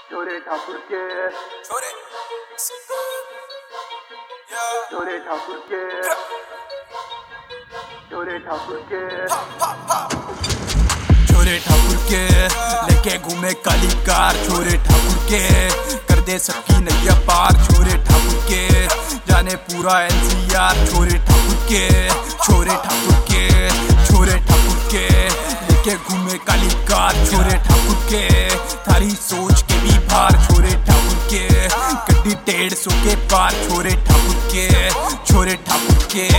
छोरे ठाकुर के छोरे ठाकुर के छोरे ठाकुर के छोरे ठाकुर के लेके घूमे काली कार। छोरे ठाकुर के कर दे सबकी नैया पार। छोरे ठाकुर के जाने पूरा एनसीआर। छोरे ठाकुर के छोरे ठाकुर के छोरे ठाकुर के लेके घूमे काली कार। छोरे ठाकुर के थारी सोच के भी भार। छोरे ठाकुर के गड्डी 150 के पार। छोरे ठाकुर के छोरे ठाकुर के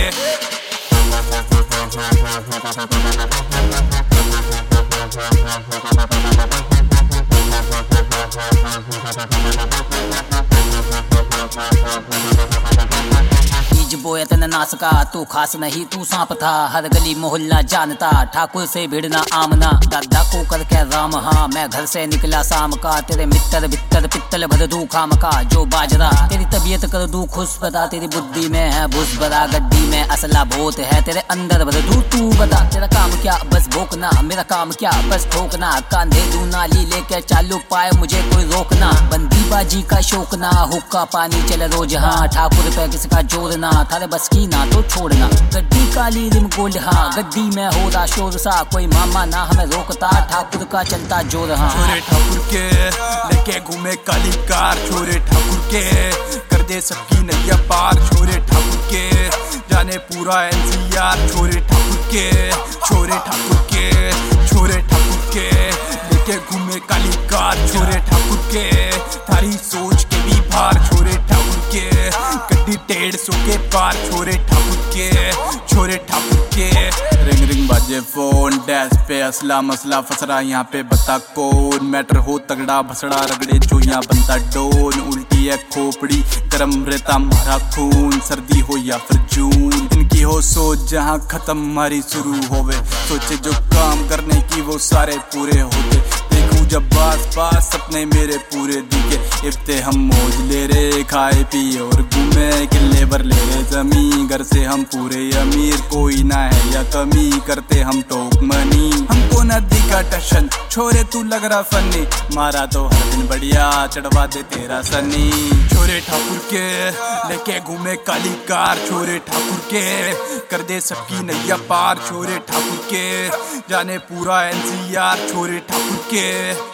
बोया तन नास का तू खास नहीं तू सांप था। हर गली मोहल्ला जानता ठाकुर से भिड़ना आमना। दादा को करके राम हाँ मैं घर से निकला शाम का। तेरे मित्र बित्तर पित्तल भर दू खाम का जो बाजरा। तेरी तबीयत कर दू खुश बता। तेरी बुद्धि में है भूस भरा गड्डी में असला भूत है। तेरे अंदर भर दू तू बता। तेरा काम क्या बस भोंकना। मेरा काम क्या बस ठोकना। कांधे दू नाली लेके चालू पाए मुझे कोई रोकना। बंदी बाजी का शौक ना हुक्का पानी चले रोज हाँ। ठाकुर पे किसका जोर ना थारे बस की ना तो छोड़ना। गड्डी काली रिम गोल्ड हाँ गड्डी में हो रहा शोर सा। कोई मामा ना हमें रोकता ठाकुर का चलता जोर हाँ। छोरे ठाकुर के लेके घूमे काली कार। छोरे ठाकुर के कर दे सबकी नैया पार। छोरे ठाकुर के जाने पूरा एनसीआर। छोरे ठाकुर के छोरे ठाकुर के छोरे ठाकुर के लेके घूमे काली कार। छोरे ठाकुर के थारी सोच के भी भार। छोरे ठाकुर के गड्डी 150 के पार। छोरे ठाकुर के छोरे ठाकुर के रिंग रिंग बाजे फोन। डैश पे असला मसला फसरा यहाँ पे बता कौन। मैटर हो तगड़ा भसड़ा रगड़े जो यहाँ बनता डोन। उल्टी है खोपड़ी गरम रहता मारा खून। सर्दी हो या फिर जून इनकी हो सोच जहाँ खत्म हमारी शुरू होवे। सोचे जो काम करने की वो सारे पूरे होते। देखूं जब आस पास सपने मेरे पूरे दिखे। इफ्ते हम मौज ले रे खाए पिए और घूमे किले भर ले रे जमी। घर से हम पूरे अमीर कोई ना है या कमी। करते हम टोक मनी हमको न दिखा टशन। छोरे तू लग रहा फनी मारा तो हर दिन बढ़िया चढ़वा दे तेरा सनी। छोरे ठाकुर के लेके घूमे काली कार। छोरे ठाकुर के कर दे सबकी नैया पार। छोरे ठाकुर के जाने पूरा एनसीआर। छोरे ठाकुर के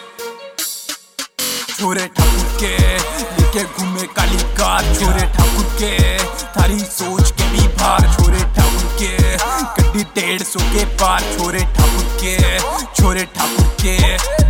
छोरे ठाकुर के लेके घूमे काली कार। छोरे ठाकुर के थारी सोच के भी भार। छोरे ठाकुर के गड्डी 150 के पार। छोरे ठाकुर के छोरे ठाकुर के